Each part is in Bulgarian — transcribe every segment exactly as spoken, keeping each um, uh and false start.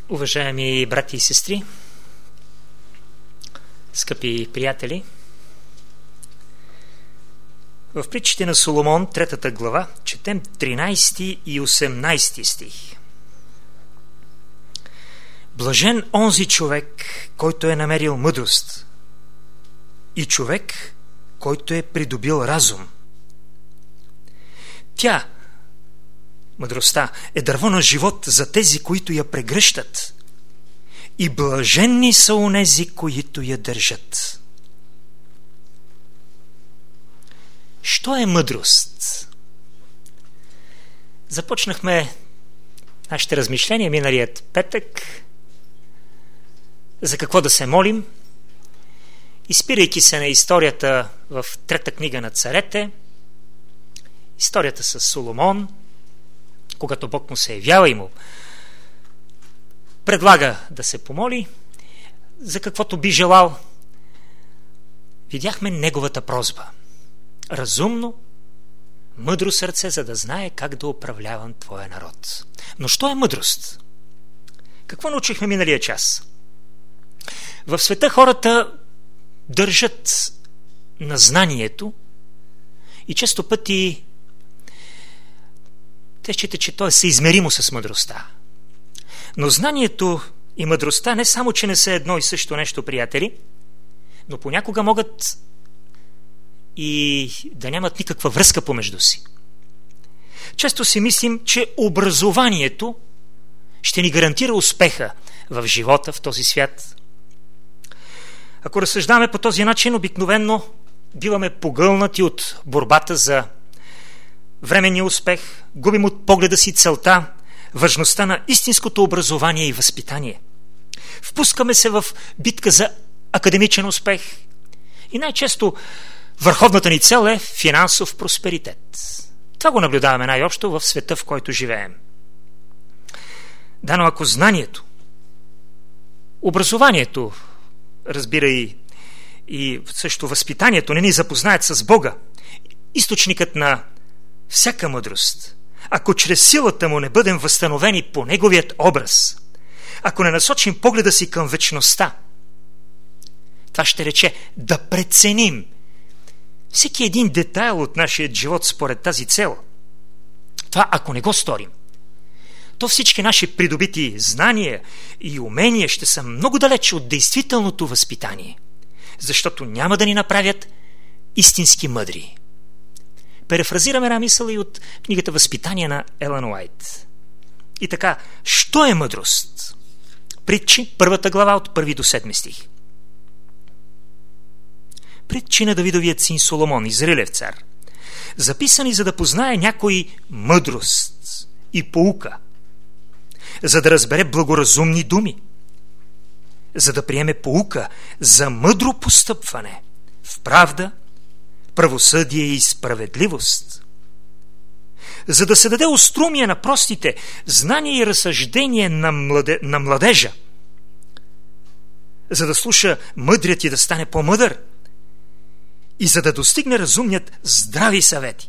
Уважаеми брати и сестри, скъпи приятели, в притчите на Соломон, третата глава, четем тринайсети и осемнайсети стих. Блажен онзи човек, който е намерил мъдрост, и човек, който е придобил разум. Тя, мъдростта, е дърво на живот за тези, които я прегръщат, и блаженни са онези, които я държат. Що е мъдрост? Започнахме нашите размишления миналият петък за какво да се молим, изпирайки се на историята в трета книга на царете, историята с Соломон, когато Бог му се явява и му предлага да се помоли за каквото би желал. Видяхме неговата прозба. Разумно, мъдро сърце, за да знае как да управлявам твоя народ. Но що е мъдрост? Какво научихме миналия час? В света хората държат на знанието и често пъти те считат, че то е съизмеримо с мъдростта. Но знанието и мъдростта не само, че не са едно и също нещо, приятели, но понякога могат и да нямат никаква връзка помежду си. Често си мислим, че образованието ще ни гарантира успеха в живота, в този свят. Ако разсъждаваме по този начин, обикновенно биваме погълнати от борбата за временния успех, губим от погледа си целта, важността на истинското образование и възпитание. Впускаме се в битка за академичен успех и най-често върховната ни цел е финансов просперитет. Това го наблюдаваме най-общо в света, в който живеем. Да, но ако знанието, образованието, разбира и, и също възпитанието не ни запознаят с Бога, източникът на всяка мъдрост, ако чрез силата му не бъдем възстановени по неговият образ, ако не насочим погледа си към вечността, това ще рече да преценим всеки един детайл от нашия живот според тази цел. Това, ако не го сторим, то всички наши придобити знания и умения ще са много далече от действителното възпитание, защото няма да ни направят истински мъдри. Перефразираме една мисъл и от книгата «Възпитание» на Елън Уайт. И така, що е мъдрост? Притчи, първата глава от първи до седми стих. Притчи на Давидовият син Соломон, Израилев цар, записани за да познае някой мъдрост и поука, за да разбере благоразумни думи, за да приеме поука за мъдро постъпване в правда, правосъдие и справедливост, за да се даде острумие на простите, знание и разсъждение на, младе, на младежа, за да слуша мъдрият и да стане по-мъдър, и за да достигне разумният здрави съвети,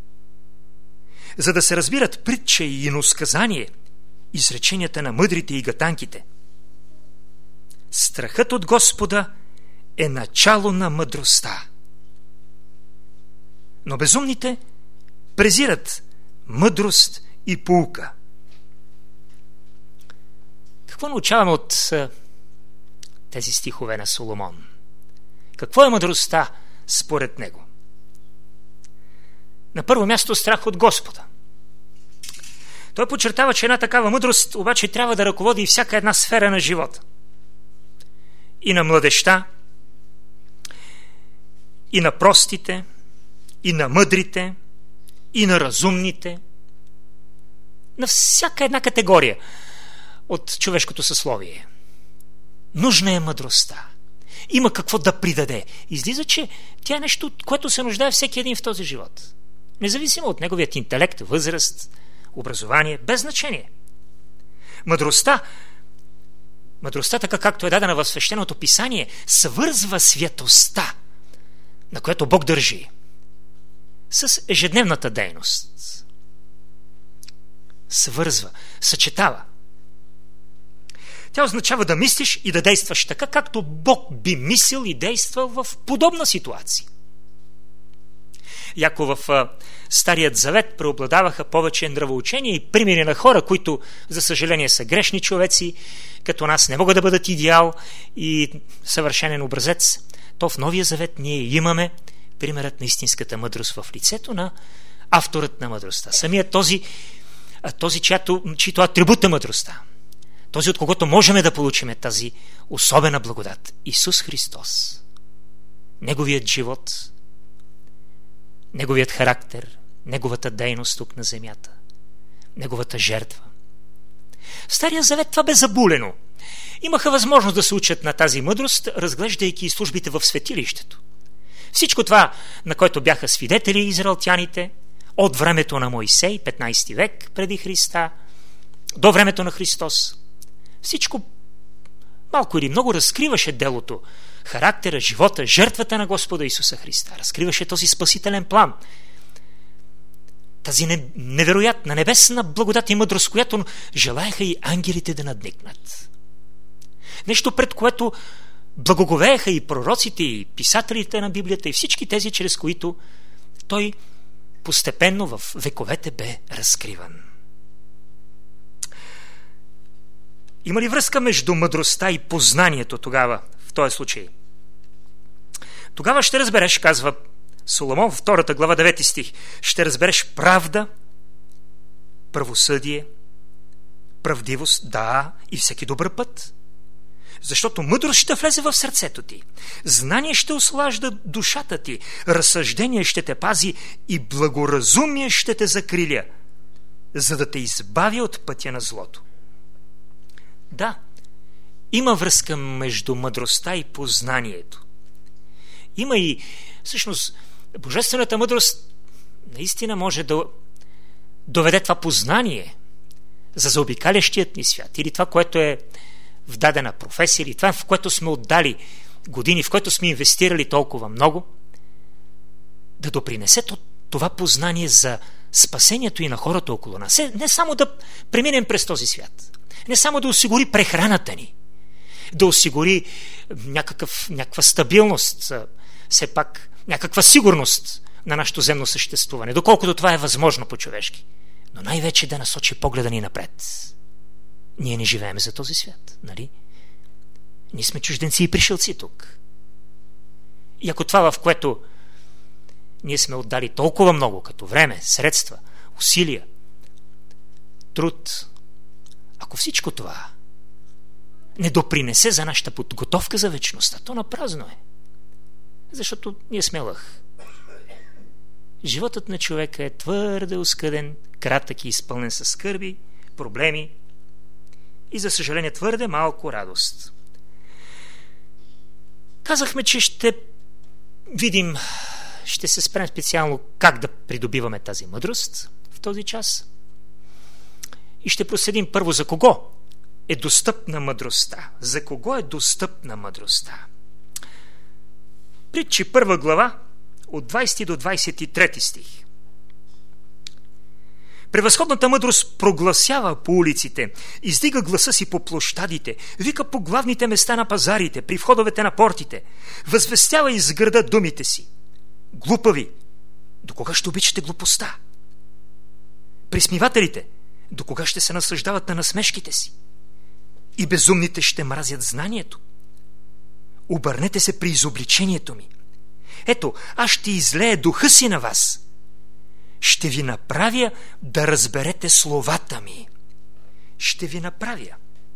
за да се разбират притча и иносказание, изреченията на мъдрите и гатанките. Страхът от Господа е начало на мъдростта. Но безумните презират мъдрост и поука. Какво научаваме от а, тези стихове на Соломон? Какво е мъдростта според него? На първо място страх от Господа. Той подчертава, че една такава мъдрост обаче трябва да ръководи всяка една сфера на живота. И на младежта, и на простите, и на мъдрите, и на разумните, на всяка една категория от човешкото съсловие. Нужна е мъдростта. Има какво да придаде. Излиза, че тя е нещо, което се нуждае всеки един в този живот. Независимо от неговият интелект, възраст, образование, без значение. Мъдростта, мъдростта, така както е дадена в свещеното писание, свързва святостта, на която Бог държи, с ежедневната дейност. Свързва, съчетава. Тя означава да мислиш и да действаш така, както Бог би мислил и действал в подобна ситуация. Яко в Старият завет преобладаваха повече нравоучения и примери на хора, които, за съжаление, са грешни човеци, като нас не могат да бъдат идеал и съвършенен образец, то в Новия завет ние имаме примерът на истинската мъдрост в лицето на авторът на мъдростта. Самият този, този чиято, чието атрибут е мъдростта. Този, от когото можем да получим тази особена благодат. Исус Христос. Неговият живот, неговият характер, неговата дейност тук на земята, неговата жертва. В Стария завет това бе забулено. Имаха възможност да се учат на тази мъдрост, разглеждайки службите в светилището. Всичко това, на което бяха свидетели израелтяните, от времето на Мойсей, петнайсети век преди Христа, до времето на Христос, всичко малко или много разкриваше делото, характера, живота, жертвата на Господа Исуса Христа. Разкриваше този спасителен план. Тази невероятна, небесна благодат и мъдрост, която желаяха и ангелите да надникнат. Нещо, пред което благоговееха и пророците, и писателите на Библията, и всички тези, чрез които той постепенно в вековете бе разкриван. Има ли връзка между мъдростта и познанието тогава, в този случай? Тогава ще разбереш, казва Соломон, втората глава, девети стих, ще разбереш правда, правосъдие, правдивост, да, и всеки добър път. Защото мъдрост ще влезе в сърцето ти, знание ще услажда душата ти, разсъждение ще те пази и благоразумие ще те закриля, за да те избави от пътя на злото. Да, има връзка между мъдростта и познанието. Има и, всъщност, божествената мъдрост наистина може да доведе това познание за заобикалящият ни свят, или това, което е в дадена професия, или това, в което сме отдали години, в което сме инвестирали толкова много, да допринесе това познание за спасението и на хората около нас. Не само да преминем през този свят, не само да осигури прехраната ни, да осигури някакъв, някаква стабилност, все пак някаква сигурност на нашето земно съществуване, доколкото това е възможно по-човешки, но най-вече да насочи погледа ни напред. Ние не живеем за този свят, нали? Ние сме чужденци и пришелци тук. И ако това, в което ние сме отдали толкова много, като време, средства, усилия, труд, ако всичко това не допринесе за нашата подготовка за вечността, то напразно е. Защото ние сме лъх. Животът на човека е твърде оскъден, кратък и изпълнен със скърби, проблеми и, за съжаление, твърде малко радост. Казахме, че ще видим, ще се спрем специално как да придобиваме тази мъдрост в този час и ще проследим първо за кого е достъпна мъдростта. За кого е достъпна мъдростта? Притчи първа глава от двайсети до двайсет и трети стих. Превъзходната мъдрост прогласява по улиците, издига гласа си по площадите, вика по главните места на пазарите, при входовете на портите, възвестява из града думите си. Глупави, до кога ще обичате глупостта? Присмивателите, до кога ще се наслаждават на насмешките си? И безумните ще мразят знанието. Обърнете се при изобличението ми. Ето, аз ще излея духа си на вас. Ще ви направя да разберете словата ми. Ще ви направя.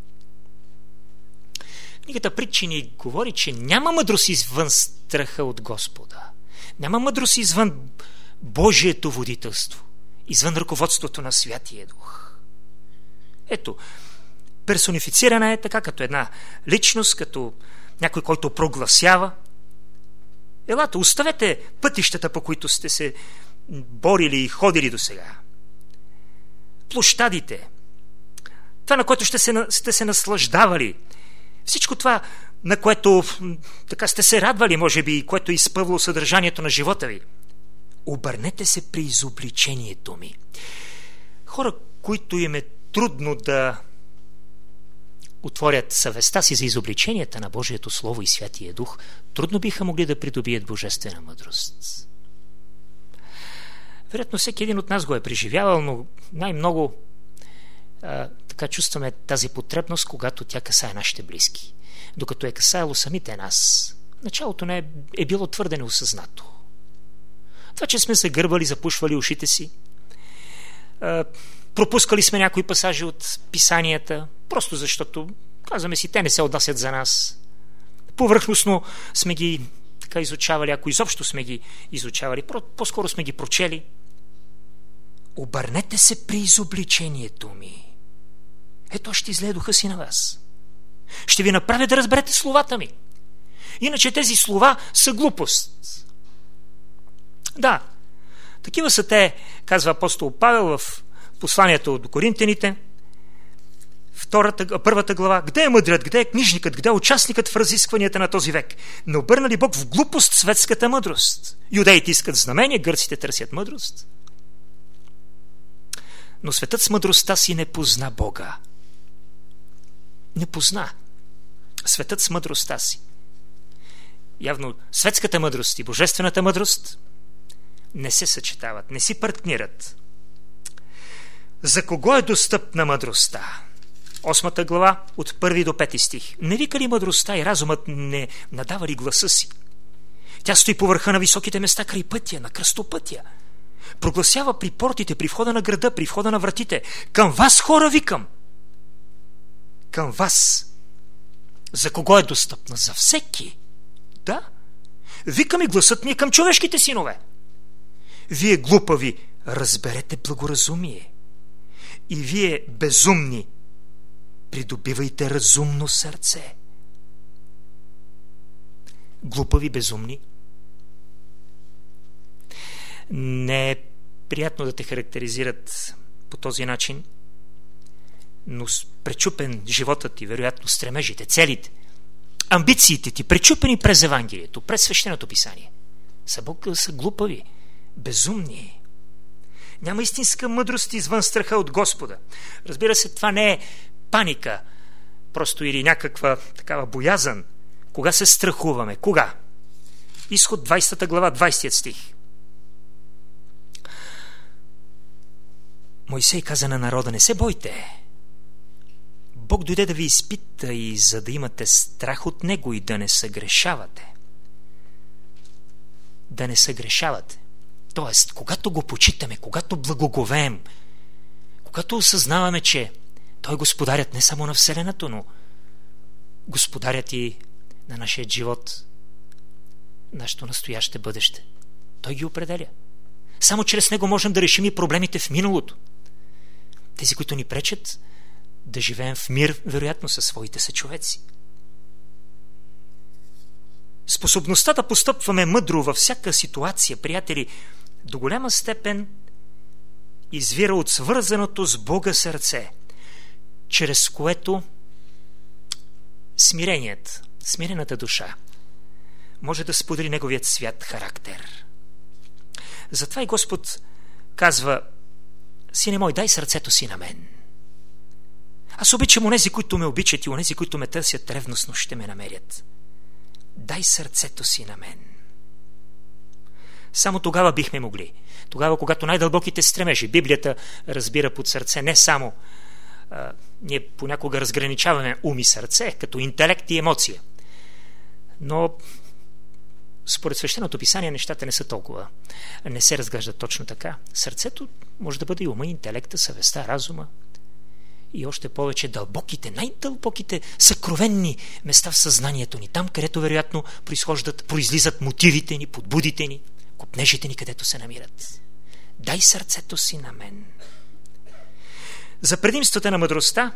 Книгата Притчи ни говори, че няма мъдрост извън страха от Господа. Няма мъдрост извън Божието водителство, извън ръководството на Святия Дух. Ето, персонифицирана е така, като една личност, като някой, който прогласява. Елате, оставете пътищата, по които сте се борили и ходили до сега. Площадите, това, на което ще се, сте се наслаждавали, всичко това, на което така сте се радвали, може би, и което е изпъвло съдържанието на живота ви. Обърнете се при изобличението ми. Хора, които им е трудно да отворят съвестта си за изобличенията на Божието Слово и Святия Дух, трудно биха могли да придобият божествена мъдрост. Вероятно всеки един от нас го е преживявал, но най-много а, така чувстваме тази потребност, когато тя касае нашите близки. Докато е касаело самите нас, началото не е, е било твърде неосъзнато. Това, че сме се гърбали, запушвали ушите си, а, пропускали сме някои пасажи от писанията, просто защото, казваме си, те не се отнасят за нас. Повърхностно сме ги така изучавали, ако изобщо сме ги изучавали, по-скоро сме ги прочели. Обърнете се при изобличението ми. Ето ще излее духа си на вас. Ще ви направя да разберете словата ми. Иначе тези слова са глупост. Да, такива са те, казва апостол Павел в посланието до Коринтяните, втората, първата глава. Къде е мъдрят, къде е книжникът, къде е участникът в разискванията на този век? Не обърна ли Бог в глупост светската мъдрост? Юдеите искат знамения, гърците търсят мъдрост. Но светът с мъдростта си не позна Бога. Не позна. Светът с мъдростта си. Явно светската мъдрост и божествената мъдрост не се съчетават, не си партнират. За кого е достъпна мъдростта? Осмата глава от първи до пети стих. Не вика ли мъдростта и разумът не надава ли гласа си? Тя стои по върха на високите места край пътя, на кръстопътя. Прогласява при портите, при входа на града, при входа на вратите. Към вас, хора, викам! Към вас. За кого е достъпна? За всеки. Да. Викам и гласът ми е към човешките синове. Вие глупави, разберете благоразумие. И вие безумни, придобивайте разумно сърце. Глупави, безумни. Не е приятно да те характеризират по този начин, но пречупен животът ти, вероятно стремежите, целите, амбициите ти, пречупени през Евангелието, през свещеното писание, са, Бог, са глупави, безумни. Няма истинска мъдрост извън страха от Господа. Разбира се, това не е паника, просто или някаква такава боязън. Кога се страхуваме? Кога? Изход двайсета глава, двайсети стих. Мойсей каза на народа: не се бойте. Бог дойде да ви изпита и за да имате страх от Него и да не съгрешавате. Да не съгрешавате. Тоест, когато го почитаме, когато благоговеем, когато осъзнаваме, че Той е господарят не само на Вселената, но господарят и на нашия живот, нашето настояще бъдеще. Той ги определя. Само чрез Него можем да решим и проблемите в миналото. Тези, които ни пречат да живеем в мир, вероятно със своите съчовеци. Способността да постъпваме мъдро във всяка ситуация, приятели, до голяма степен извира от свързаното с Бога сърце, чрез което смиреният, смирената душа може да сподели неговият свят характер. Затова и Господ казва: сине мой, дай сърцето си на мен. Аз обичам онези, които ме обичат, и онези, които ме търсят ревностно, ще ме намерят. Дай сърцето си на мен. Само тогава бихме могли. Тогава, когато най-дълбоките стремежи, Библията разбира под сърце не само а, ние понякога разграничаваме ум и сърце, като интелект и емоция. Но според свещеното писание нещата не са толкова. Не се разглеждат точно така. Сърцето може да бъде и ума, интелекта, съвестта, разума и още повече дълбоките, най-дълбоките съкровенни места в съзнанието ни. Там, където вероятно произхождат, произлизат мотивите ни, подбудите ни, копнежите ни, където се намират. Дай сърцето си на мен. За предимствата на мъдростта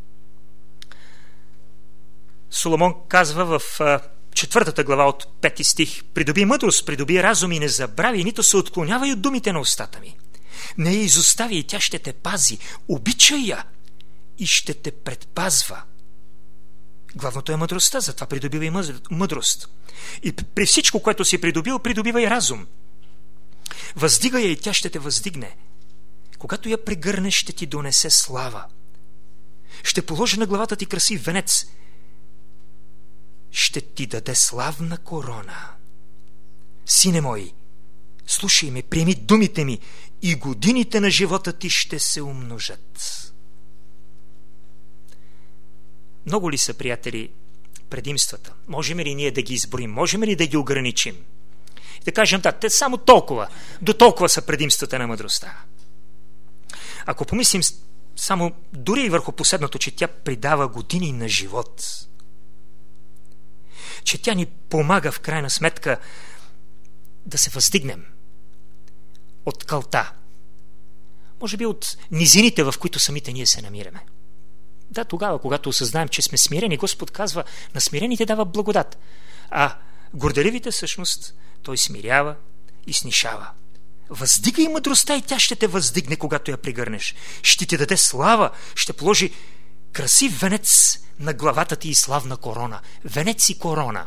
Соломон казва в четвъртата глава от пети стих: придоби мъдрост, придоби разум и не забрави, нито се отклонявай от думите на устата ми. Не я изостави и тя ще те пази. Обичай я и ще те предпазва. Главното е мъдростта, затова придобива и мъдрост. И при всичко, което си придобил, придобива и разум. Въздига я и тя ще те въздигне. Когато я прегърнеш, ще ти донесе слава. Ще положи на главата ти красив венец. Ще ти даде славна корона. Сине мой, слушай ме, приеми думите ми и годините на живота ти ще се умножат. Много ли са, приятели, предимствата? Можем ли ние да ги изброим? Можем ли да ги ограничим? И да кажем, да, те само толкова, до толкова са предимствата на мъдростта. Ако помислим само дори и върху последното, че тя придава години на живот, че тя ни помага в крайна сметка да се въздигнем от кълта, може би от низините, в които самите ние се намираме. Да, тогава, когато осъзнаем, че сме смирени, Господ казва, на смирените дава благодат, а горделивите всъщност Той смирява и снишава. Въздигай мъдростта и тя ще те въздигне, когато я пригърнеш. Ще ти даде слава, ще положи красив венец на главата ти и славна корона. Венец и корона.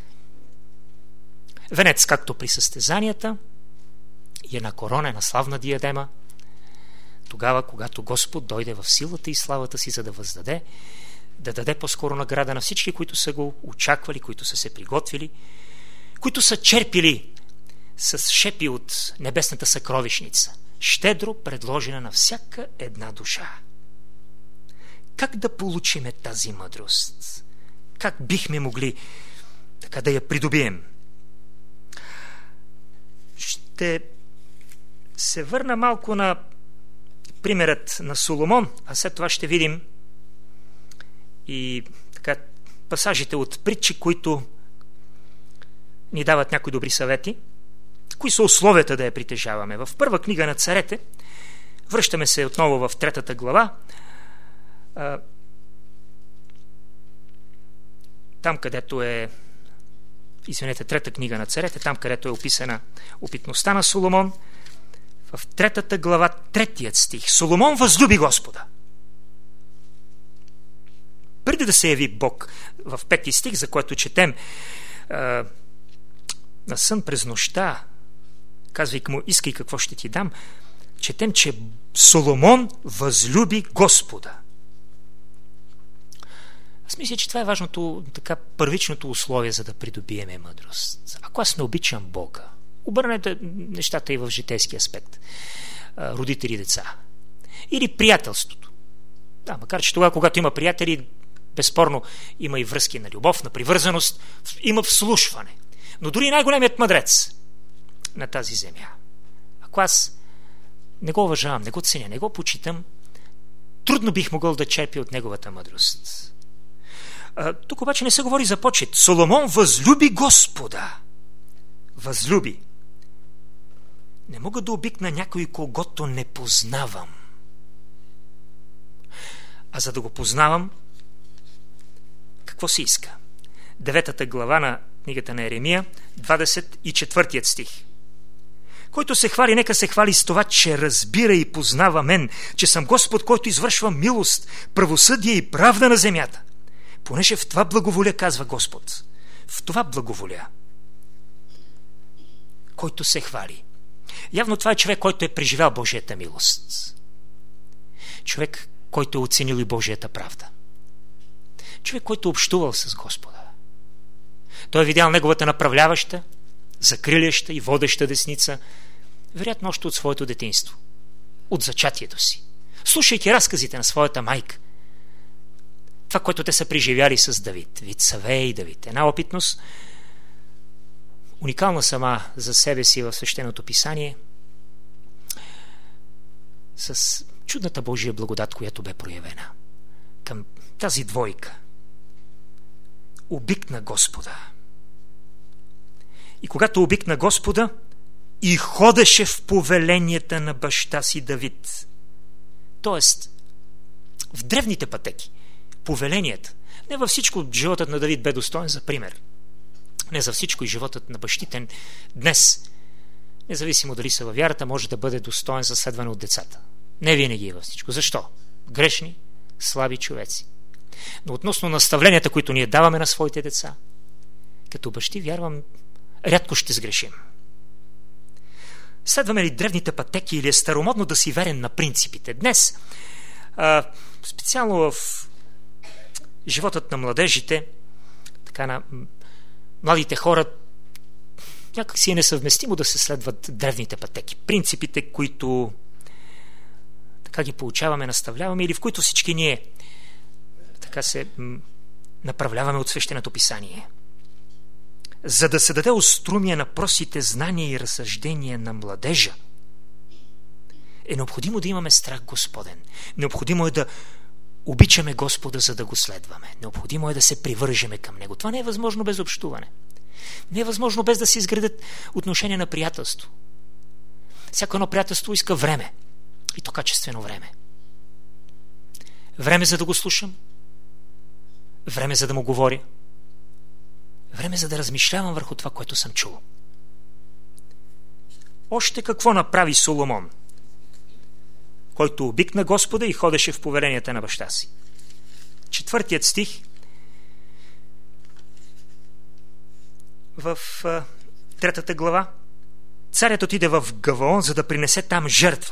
Венец, както при състезанията, и една корона, една славна диадема, тогава, когато Господ дойде в силата и славата си, за да въздаде, да даде по-скоро награда на всички, които са го очаквали, които са се приготвили, които са черпили с шепи от небесната съкровищница, щедро предложена на всяка една душа. Как да получиме тази мъдрост? Как бихме могли така да я придобием? Ще се върна малко на примерът на Соломон, а след това ще видим и така пасажите от притчи, които ни дават някои добри съвети. Кои са условията да я притежаваме? В първа книга на царете, връщаме се отново в третата глава, там където е извинете, трета книга на царете, там където е описана опитността на Соломон, в третата глава, третият стих. Соломон възлюби Господа. Преди да се яви Бог, в пети стих, за който четем, а, на сън през нощта, казвайки му, искай какво ще ти дам, четем, че Соломон възлюби Господа. Аз мисля, че това е важното, така, първичното условие, за да придобиеме мъдрост. Ако аз не обичам Бога, обърнете нещата и в житейски аспект. Родители и деца. Или приятелството. Да, макар че тогава, когато има приятели, безспорно има и връзки на любов, на привързаност, има вслушване. Но дори най-големият мъдрец на тази земя, ако аз не го уважавам, не го ценя, не го почитам, трудно бих могъл да черпя от неговата мъдрост. А, тук обаче не се говори за почит. Соломон възлюби Господа. Възлюби. Не мога да обикна някой, когото не познавам. А за да го познавам, какво се иска? Деветата глава на книгата на Еремия, двадесет и четвъртият стих. Който се хвали, нека се хвали с това, че разбира и познава мен, че съм Господ, който извършва милост, правосъдие и правда на земята. Понеже в това благоволя, казва Господ. В това благоволя. Който се хвали. Явно това е човек, който е преживял Божията милост. Човек, който е оценил и Божията правда. Човек, който е общувал с Господа. Той е видял неговата направляваща, закриляща и водеща десница, вероятно още от своето детинство, от зачатието си. Слушайки разказите на своята майка, това, което те са преживяли с Давид, Вицавей и Давид, една опитност, уникална сама за себе си в свещеното писание, с чудната Божия благодат, която бе проявена към тази двойка. Обикна Господа. И когато обикна Господа, и ходеше в повеленията на баща си Давид. Тоест, в древните пътеки, повеленията, не във всичко животът на Давид бе достоен за пример. Не за всичко и животът на бащите днес, независимо дали са във вярата, може да бъде достоен за следване от децата. Не винаги е във всичко. Защо? Грешни, слаби човеци. Но относно наставленията, които ние даваме на своите деца, като бащи, вярвам, рядко ще сгрешим. Следваме ли древните пътеки или е старомодно да си верен на принципите? Днес а, специално в животът на младежите, така на младите хора, някак си е несъвместимо да се следват древните пътеки. Принципите, които така ги получаваме, наставляваме или в които всички ние така се направляваме от свещеното писание. За да се даде острумие на простите знания и разсъждения на младежа, е необходимо да имаме страх Господен. Необходимо е да обичаме Господа, за да го следваме. Необходимо е да се привържеме към Него. Това не е възможно без общуване. Не е възможно без да се изградят отношения на приятелство. Всяко едно приятелство иска време. И то качествено време. Време за да го слушам. Време за да му говоря. Време за да размишлявам върху това, което съм чул. Още какво направи Соломон, който обикна Господа и ходеше в повеленията на баща си. Четвъртият стих в а, третата глава. Царят отиде в Гаваон, за да принесе там жертва.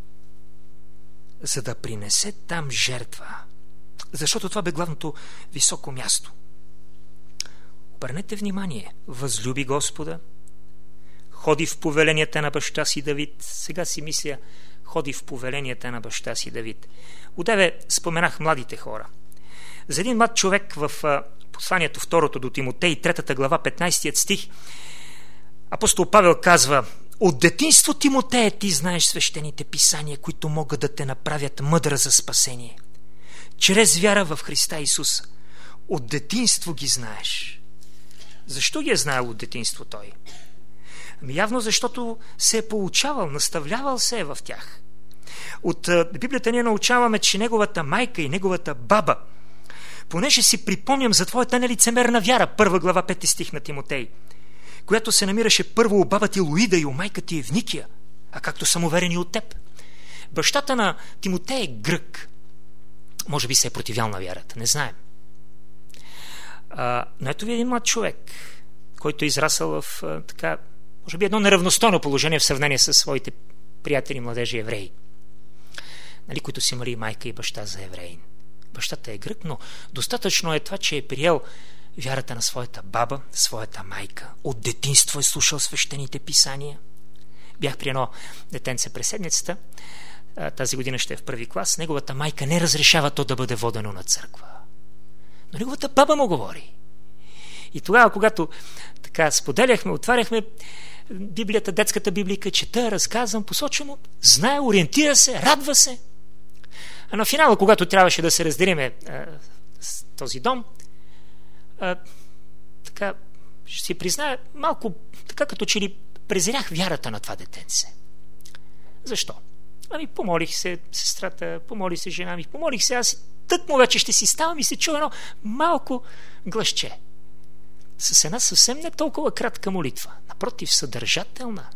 За да принесе там жертва. Защото това бе главното високо място. Обърнете внимание. Възлюби Господа. Ходи в повеленията на баща си Давид. Сега си мисля, ходи в повеленията на баща си Давид. Одеве споменах младите хора. За един млад човек в посланието второто до Тимотей, третата глава, петнайсети стих, апостол Павел казва: от детинство, Тимотея, ти знаеш свещените писания, които могат да те направят мъдра за спасение. Чрез вяра в Христа Исус. От детинство ги знаеш. Защо ги е знаел от детинство той? Ами явно защото се е получавал, наставлявал се е в тях. От Библията ние научаваме, че неговата майка и неговата баба, понеже си припомням за твоята нелицемерна вяра, първа глава, пети стих на Тимотей, която се намираше първо у баба ти Луида и у майка ти Евникия, а както съм уверен и от теб. Бащата на Тимотей е грък. Може би се е противял на вярата, не знаем. А, но ето ви един млад човек, който е израсъл в а, така, може би едно неравностойно положение в сравнение с своите приятели младежи евреи, нали, които си имали майка и баща за евреин. Бащата е грък, но достатъчно е това, че е приел вярата на своята баба, своята майка. От детинство е слушал свещените писания. Бях при едно детенце през седмицата, тази година ще е в първи клас. Неговата майка не разрешава то да бъде водено на църква. Но неговата баба му говори. И тогава, когато така споделяхме, отваряхме Библията, детската библика, чета, разказвам, посочвам му, знае, ориентира се, радва се. А на финала, когато трябваше да се разделиме а, с този дом, а, така, ще си призная, малко така като че ли презирях вярата на това детенце. Защо? Ами помолих се сестрата, помоли се жена ми, помолих се, аз тък му вече ще си ставам и се чува едно малко гласче. С една съвсем не толкова кратка молитва. Напротив, съдържателна.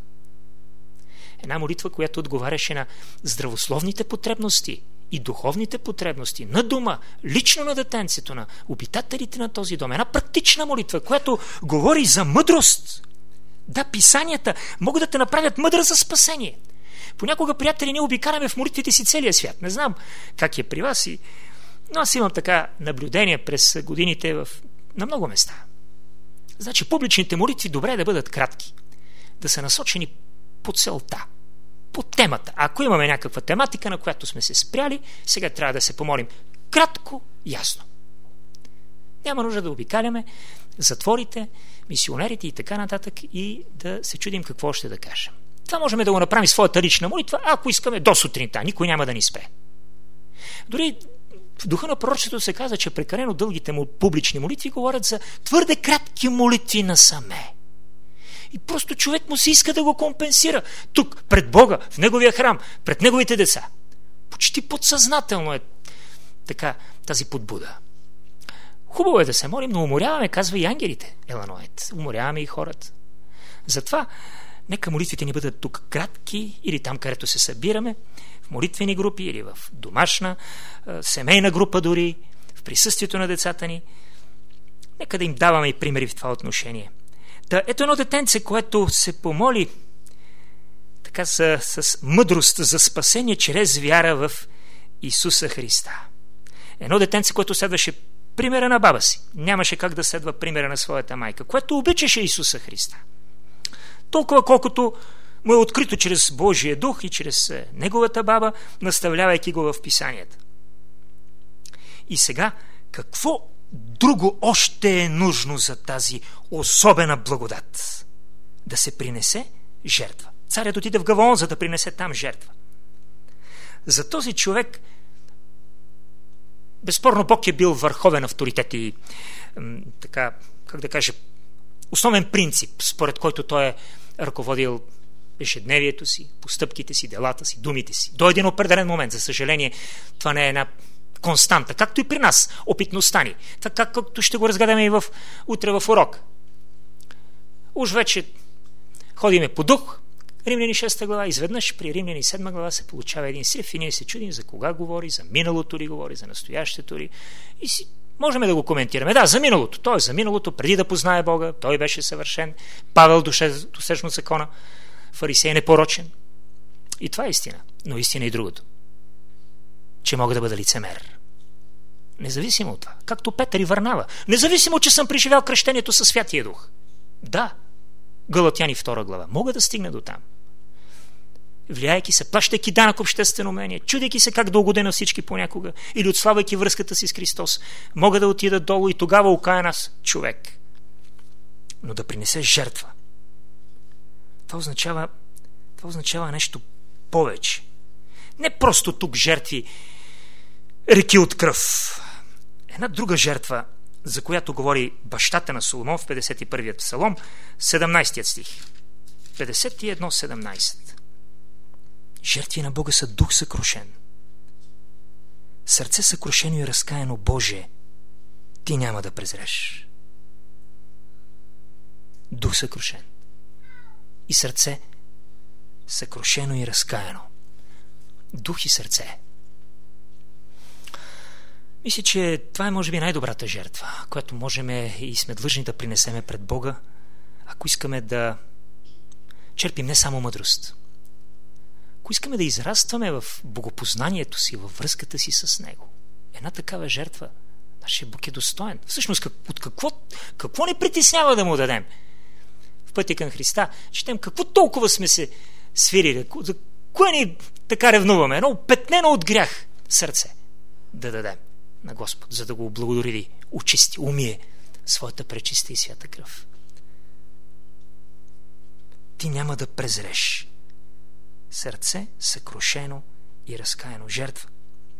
Една молитва, която отговаряше на здравословните потребности и духовните потребности на дома, лично на детенцето, на обитателите на този дом. Една практична молитва, която говори за мъдрост. Да, писанията могат да те направят мъдра за спасение. Понякога, приятели, ние обикаляме в молитвите си целия свят. Не знам как е при вас, и... но аз имам така наблюдение през годините в... на много места. Значи, публичните молитви добре е да бъдат кратки, да са насочени по целта, по темата. Ако имаме някаква тематика, на която сме се спряли, сега трябва да се помолим кратко, ясно. Няма нужда да обикаляме затворите, мисионерите и така нататък и да се чудим какво ще да кажем. Това можем да го направим своята лична молитва, ако искаме до сутринта. Никой няма да ни спре. Дори в духа на пророчеството се казва, че прекалено дългите му публични молитви говорят за твърде кратки молитви насаме. И просто човек му се иска да го компенсира. Тук, пред Бога, в неговия храм, пред неговите деца. Почти подсъзнателно е така тази подбуда. Хубаво е да се молим, но уморяваме, казва и ангелите, Еланоет. Уморяваме и хората. Затова нека молитвите ни бъдат тук кратки или там, където се събираме, в молитвени групи или в домашна, семейна група дори, в присъствието на децата ни. Нека да им даваме и примери в това отношение. Да, ето едно детенце, което се помоли така с, с мъдрост за спасение чрез вяра в Исуса Христа. Едно детенце, което следваше примера на баба си, нямаше как да следва примера на своята майка, което обичаше Исуса Христа. Толкова колкото му е открито чрез Божия дух и чрез неговата баба, наставлявайки го в писанията. И сега, какво друго още е нужно за тази особена благодат? Да се принесе жертва. Царят отиде в Гаваон, за да принесе там жертва. За този човек безспорно Бог е бил върховен авторитет и м, така, как да кажа, основен принцип, според който той е ръководил ежедневието си, постъпките си, делата си, думите си. До един определен момент, за съжаление, това не е една константа, както и при нас, опитността ни. Така, както ще го разгледаме и в, утре в урок. Уж вече ходиме по дух, Римляни шеста глава, изведнъж при Римляни седма глава се получава един срив и ние се чудим за кога говори, за миналото ли говори, за настоящето ли. И си можем да го коментираме. Да, за миналото. Той е за миналото, преди да познае Бога, той беше съвършен. Павел досежно закона, фарисей непорочен. И това е истина. Но истина е и другото. Че мога да бъда лицемер. Независимо от това. Както Петър и Варнава. Независимо, че съм преживял кръщението със Святия Дух. Да, Галатяни втора глава. Мога да стигна до там. Влияйки се, плащайки данък обществено мнение, чудейки се как да угодя на всички понякога или отслабвайки връзката си с Христос, мога да отида долу и тогава окая нас човек. Но да принесе жертва. Това означава, това означава нещо повече. Не просто тук жертви реки от кръв. Една друга жертва, за която говори бащата на Соломон в петдесет и първият псалом, седемнайсети стих. петдесет и едно седемнайсет. Жертви на Бога са дух съкрушен. Сърце съкрушено и разкаяно, Боже, ти няма да презреш. Дух съкрушен и сърце съкрушено и разкаяно. Дух и сърце. Мисля, че това е може би най-добрата жертва, която можем и сме длъжни да принесеме пред Бога, ако искаме да черпим не само мъдрост, ако искаме да израстваме в богопознанието си, във връзката си с Него. Една такава жертва, нашия Бог е достоен. Всъщност, от какво, какво ни притеснява да му дадем? В пътя към Христа четем какво толкова сме се свирили, за кое ни така ревнуваме, едно опетнено от грях сърце да дадем на Господ, за да го облагодари, очисти, умие своята пречиста и свята кръв. Ти няма да презреш. Сърце съкрушено и разкаяно, жертва.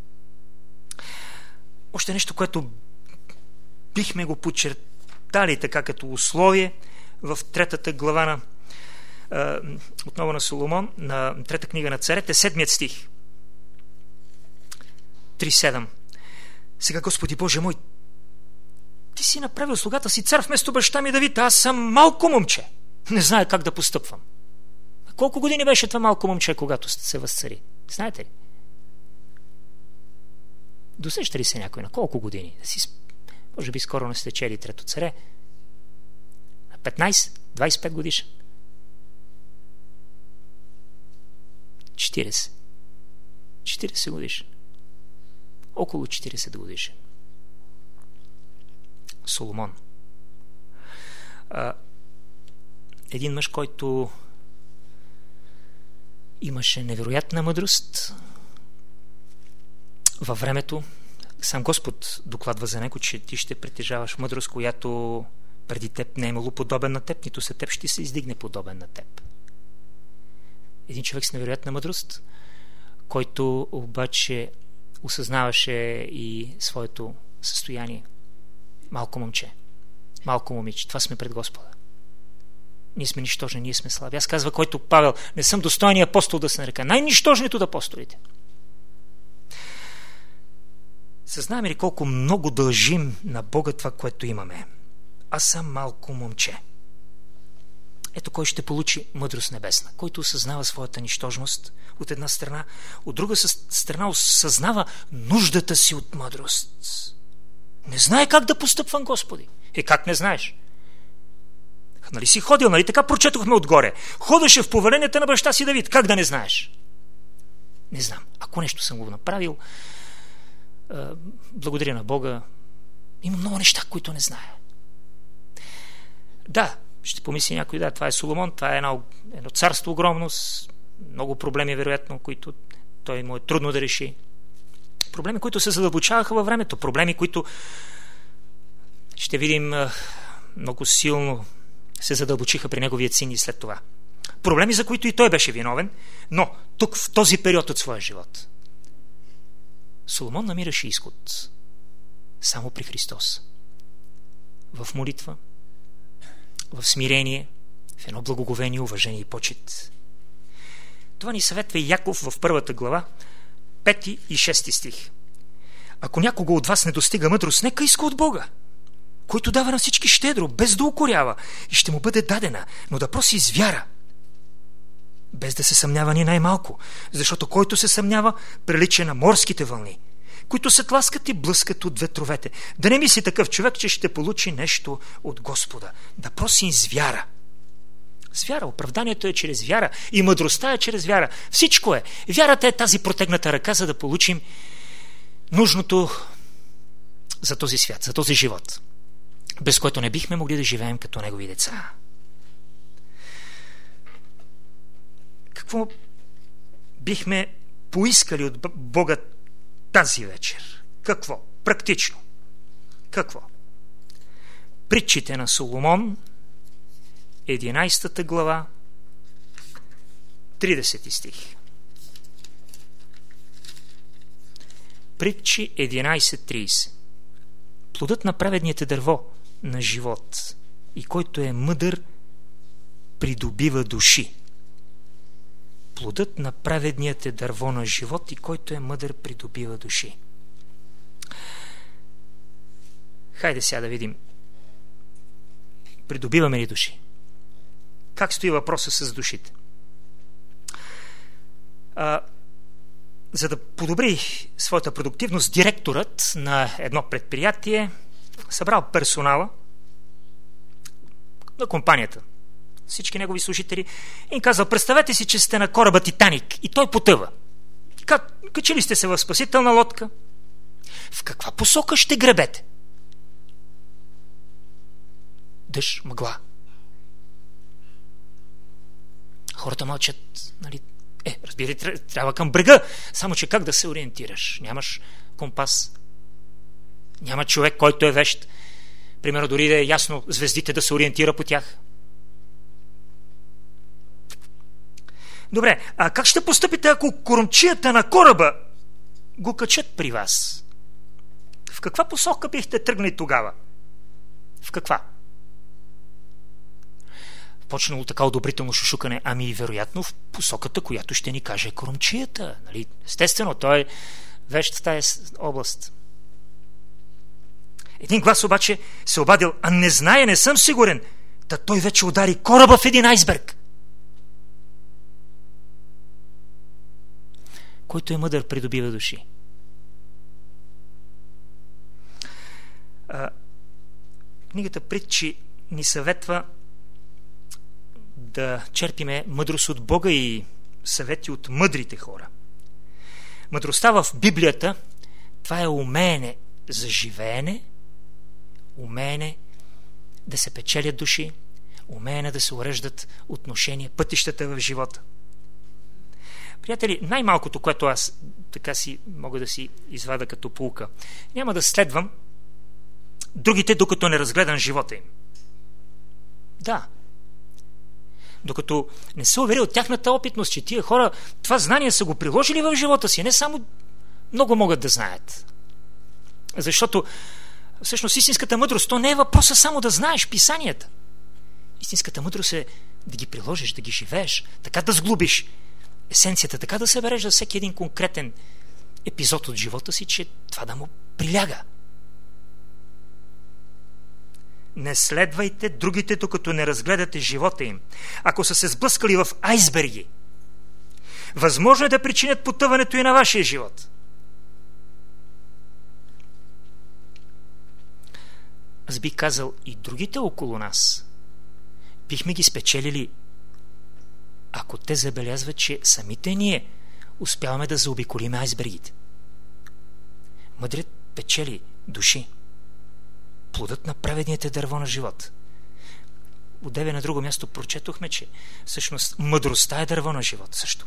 Още нещо, което бихме го подчертали така като условие в третата глава на а, отново на Соломон, на трета книга на царете, седмият стих. три седем. Сега, Господи Боже мой, ти си направил слугата си цар вместо баща ми Давид, а аз съм малко момче. Не знае как да постъпвам. А колко години беше това малко момче, когато се възцари? Знаете ли? Досеща ли се някой на колко години? Да си, може би скоро не сте чели Трето царе. На петнайсет, двайсет и пет годишен. четирийсет. четирийсет годишен. Около четирийсет годишен. Соломон. А, един мъж, който имаше невероятна мъдрост във времето. Сам Господ докладва за него, че ти ще притежаваш мъдрост, която преди теб не е имало подобен на теб, нито след теб ще се издигне подобен на теб. Един човек с невероятна мъдрост, който обаче осъзнаваше и своето състояние. Малко момче, малко момиче. Това сме пред Господа. Ние сме нищожни, ние сме слаби. Аз казва, който Павел, не съм достойния апостол да се нарека. Най-нищожният от апостолите. Съзнаваме ли колко много дължим на Бога това, което имаме? Аз съм малко момче. Ето кой ще получи мъдрост небесна, който осъзнава своята нищожност от една страна, от друга страна осъзнава нуждата си от мъдрост. Не знае как да постъпвам, Господи. Е, как не знаеш? Нали си ходил, нали така прочетохме отгоре. Ходеше в повеленията на баща си Давид. Как да не знаеш? Не знам. Ако нещо съм го направил, благодаря на Бога. Има много неща, които не знае. Да, ще помисли някой, да, това е Соломон, това е едно, едно царство огромно, с много проблеми, вероятно, които той му е трудно да реши. Проблеми, които се задълбочаваха във времето. Проблеми, които ще видим много силно се задълбочиха при неговият син и след това. Проблеми, за които и той беше виновен, но тук в този период от своя живот Соломон намираше изход само при Христос. В молитва, в смирение, в едно благоговение, уважение и почит. Това ни съветва и Яков в първата глава, пети и шести стих. Ако някого от вас не достига мъдрост, нека иска от Бога, който дава на всички щедро, без да укорява, и ще му бъде дадена, но да проси с вяра, без да се съмнява ни най-малко, защото който се съмнява, прилича на морските вълни, които се тласкат и блъскат от ветровете. Да не мисли такъв човек, че ще получи нещо от Господа. Да проси с вяра. С вяра. Оправданието е чрез вяра и мъдростта е чрез вяра. Всичко е. Вярата е тази протегната ръка, за да получим нужното за този свят, за този живот, без който не бихме могли да живеем като негови деца. Какво бихме поискали от Бога тази вечер? Какво? Практично. Какво? Притчите на Соломон, единайсета глава, тридесети стих. Притчи единайсет трийсет. Плодът на праведният е дърво на живот, и който е мъдър, придобива души. Плодът на праведният е дърво на живот, и който е мъдър, придобива души. Хайде сега да видим. Придобиваме ли души? Как стои въпроса с душите? А, за да подобри своята продуктивност, директорът на едно предприятие събрал персонала на компанията, всички негови служители, и им казал: представете си, че сте на кораба Титаник и той потъва. Качили сте се в спасителна лодка. В каква посока ще гребете? Дъжд, мъгла. Хората мълчат, нали? Е, разбира, трябва към брега. Само че как да се ориентираш? Нямаш компас. Няма човек, който е вещ. Примерно, дори да е ясно звездите, да се ориентира по тях. Добре, а как ще постъпите, ако коромчията на кораба го качат при вас? В каква посока бихте тръгнали тогава? В каква? Почнало така одобрително шушукане. Ами, вероятно, в посоката, която ще ни каже коромчията. Нали? Естествено, той е вещ в тая област. Един глас обаче се обадил: а не знае, не съм сигурен. Та той вече удари кораба в един айсберг. Който е мъдър, придобива души. А, книгата Притчи ни съветва да черпиме мъдрост от Бога и съвети от мъдрите хора. Мъдростта в Библията, това е умеене за живеене, умеене да се печелят души, умеене да се уреждат отношения, пътищата в живота. Приятели, най-малкото, което аз така си мога да си извада като поука, няма да следвам другите, докато не разгледам живота им. Да. Докато не се увери от тяхната опитност, че тия хора това знание са го приложили в живота си, не само много могат да знаят. Защото всъщност истинската мъдрост, то не е въпроса само да знаеш писанията. Истинската мъдрост е да ги приложиш, да ги живееш, така да сглобиш есенцията, така да събереш за всеки един конкретен епизод от живота си, че това да му приляга. Не следвайте другите, докато не разгледате живота им. Ако са се сблъскали в айсберги, възможно е да причинят потъването и на вашия живот. Аз бих казал, и другите около нас бихме ги спечелили, ако те забелязват, че самите ние успяваме да заобиколим айсбергите. Мъдрият печели души. Плодът на праведният е дърво на живот. Одеве на друго място прочетохме, че всъщност мъдростта е дърво на живот също.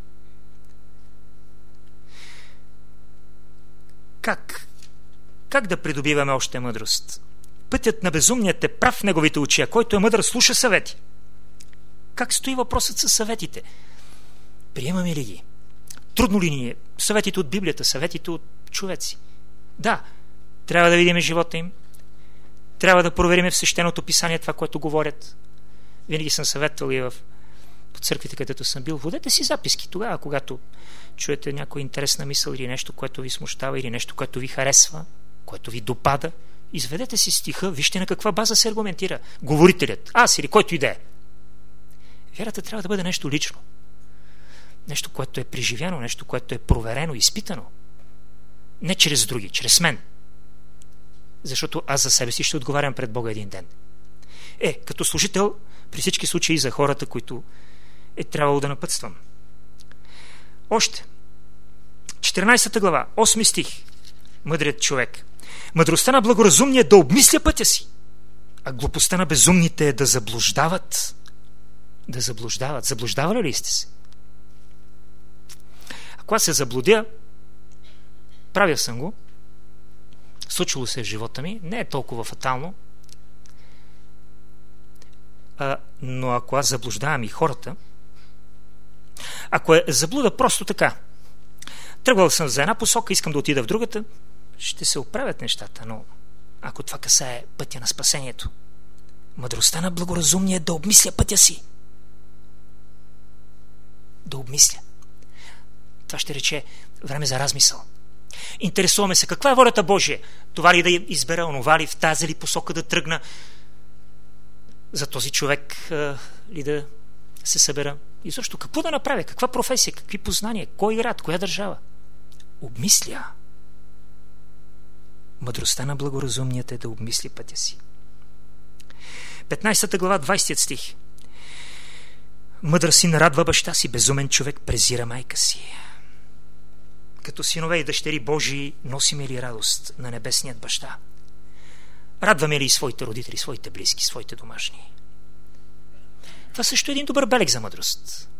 Как? Как да придобиваме още мъдрост? Пътят на безумният е прав в неговите очи, а който е мъдър слуша съвети. Как стои въпросът с съветите? Приемаме ли ги? Трудно ли ни е? Съветите от Библията, съветите от човеци. Да, трябва да видим живота им. Трябва да проверим в свещеното писание това, което говорят. Винаги съм съветвал и в по църквите, където съм бил. Водете си записки тогава, когато чуете някоя интересна мисъл или нещо, което ви смущава, или нещо, което ви харесва, което ви допада. Изведете си стиха, вижте на каква база се аргументира говорителят, аз или който и да е. Вярата трябва да бъде нещо лично. Нещо, което е преживяно, нещо, което е проверено, изпитано. Не чрез други, чрез мен. Защото аз за себе си ще отговарям пред Бога един ден. Е, като служител, при всички случаи за хората, които е трябвало да напътствам. Още. четиринайсета глава, осми стих. Мъдрият човек. Мъдростта на благоразумния е да обмисля пътя си, а глупостта на безумните е да заблуждават. Да заблуждават. Заблуждавали ли сте се? Ако аз се заблудя, правил съм го, случило се в живота ми, не е толкова фатално, а, но ако аз заблуждавам и хората, ако е заблуда просто така, тръгвал съм за една посока, искам да отида в другата, ще се оправят нещата, но ако това касае пътя на спасението, мъдростта на благоразумния е да обмисля пътя си. Да обмисля. Това ще рече време за размисъл. Интересуваме се каква е волята Божия. Това ли да избера, онова ли, в тази ли посока да тръгна, за този човек а, ли да се събера. И също какво да направя, каква професия, какви познания, кой град, коя държава. Обмисля. Мъдростта на благоразумният е да обмисли пътя си. петнайсета глава, двайсети стих. Мъдър син радва баща си, безумен човек презира майка си. Като синове и дъщери Божии носиме ли радост на небесният баща? Радваме ли своите родители, своите близки, своите домашни? Това също е един добър белег за мъдрост.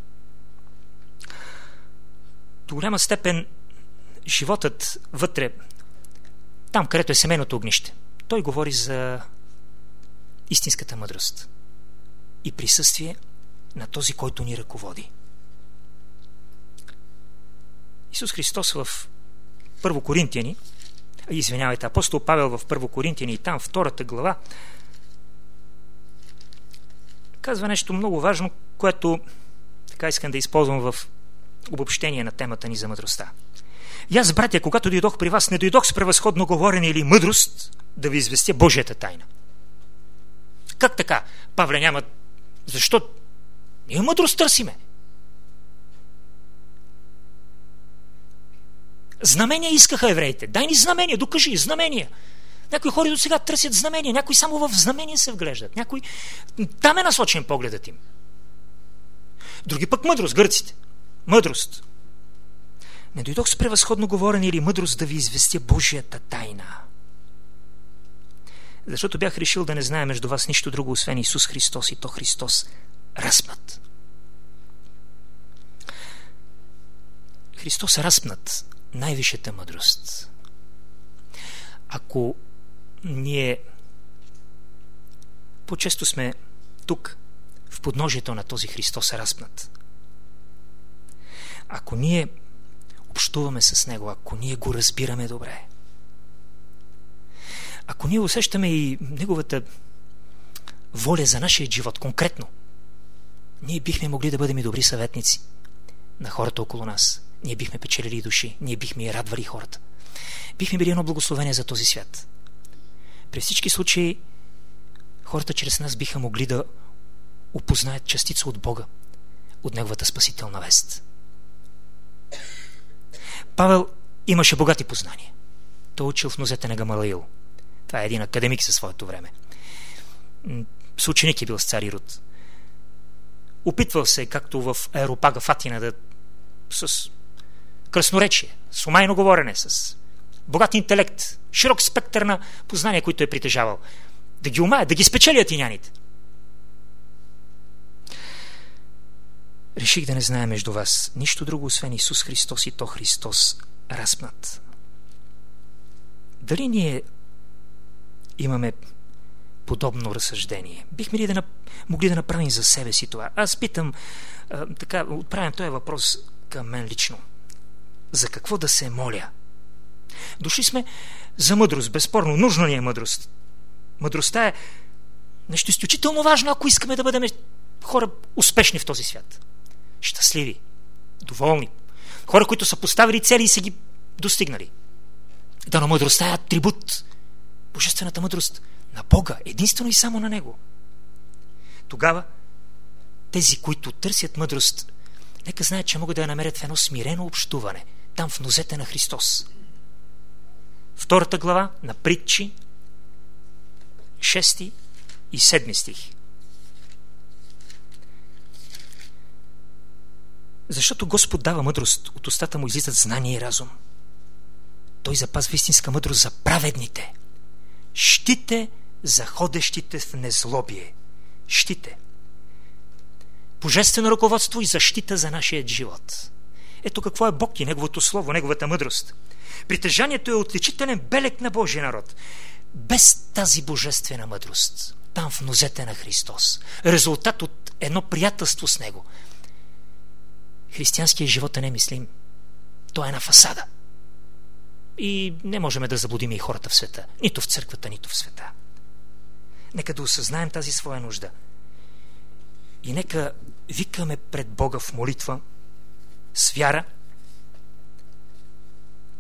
До голяма степен животът вътре, там където е семейното огнище, той говори за истинската мъдрост и присъствие на този, който ни ръководи. Исус Христос в Първо Коринтияни, извинявайте, апостол Павел в Първо Коринтияни и там втората глава казва нещо много важно, което така искам да използвам в обобщение на темата ни за мъдростта. И аз, братя, когато дойдох при вас, не дойдох с превъзходно говорене или мъдрост да ви известя Божията тайна. Как така? Павле, няма... Защо? Ние мъдрост търсиме. Знамения искаха евреите. Дай ни знамения, докажи знамения. Някои хора до сега търсят знамения, някои само в знамения се вглеждат, някои там е насочен погледът им. Други пък мъдрост, гърците. Мъдрост. Не дойдох с превъзходно говорене или мъдрост да ви известя Божията тайна. Защото бях решил да не знае между вас нищо друго, освен Исус Христос и то Христос разпнат. Христос разпнат, най-висшата мъдрост. Ако ние по-често сме тук, в подножието на този Христос разпнат, ако ние общуваме с Него, ако ние го разбираме добре, ако ние усещаме и Неговата воля за нашия живот конкретно, ние бихме могли да бъдем и добри съветници на хората около нас. Ние бихме печелили души, ние бихме и радвали хората. Бихме били едно благословение за този свят. При всички случаи хората чрез нас биха могли да опознаят частица от Бога, от Неговата спасителна вест. Павел имаше богати познания. Той учил в нозете на Гамалиил. Това е един академик със своето време. Съученик е бил с цар Ирод. Опитвал се, както в Аеропага в Атина, да с красноречие, с умайно говорене, с богат интелект, широк спектър на познания, които е притежавал. Да ги умае, да ги спечели атиняните. Реших да не знае между вас нищо друго, освен Исус Христос и то Христос разпнат. Дали ние имаме подобно разсъждение? Бихме ли да нап... могли да направим за себе си това? Аз питам, а, така, отправям този въпрос към мен лично. За какво да се моля? Дошли сме за мъдрост, безспорно. Нужна ни е мъдрост. Мъдростта е нещо изключително важно, ако искаме да бъдем хора успешни в този свят. Щастливи, доволни. Хора, които са поставили цели и са ги достигнали. Да, но мъдростта е атрибут. Божествената мъдрост на Бога, единствено и само на Него. Тогава тези, които търсят мъдрост, нека знаят, че могат да я намерят в едно смирено общуване, там в нозете на Христос. Втората глава на Притчи, шести и седми стих. Защото Господ дава мъдрост, от устата му излизат знание и разум. Той запазва истинска мъдрост за праведните. Щите за ходещите в незлобие. Щите. Божествено ръководство и защита за нашия живот. Ето какво е Бог и Неговото Слово, Неговата мъдрост. Притежанието е отличителен белег на Божия народ. Без тази божествена мъдрост, там в нозете на Христос, резултат от едно приятелство с Него, християнският живот е немислим. Той е на фасада. И не можем да заблудим и хората в света. Нито в църквата, нито в света. Нека да осъзнаем тази своя нужда. И нека викаме пред Бога в молитва, с вяра,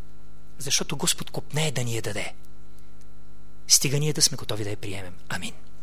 защото Господ копнее да ни я даде. Стига ние да сме готови да я приемем. Амин.